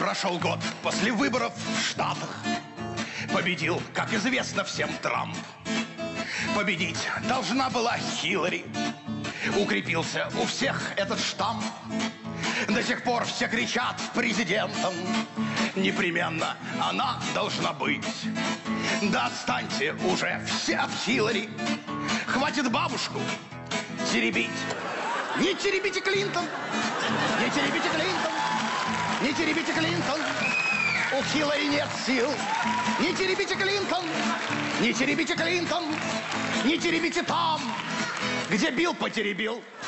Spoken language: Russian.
Прошел год после выборов в Штатах. Победил, как известно всем, Трамп. Победить должна была Хиллари. Укрепился у всех этот штамп. До сих пор все кричат президентом. Непременно она должна быть. Да отстаньте уже все от Хиллари. Хватит бабушку теребить. Не теребите Клинтон. Не теребите Клинтон. Не теребите Клинтон. У Хиллари нет сил. Не теребите Клинтон. Не теребите Клинтон. Не теребите там, где Билл потеребил.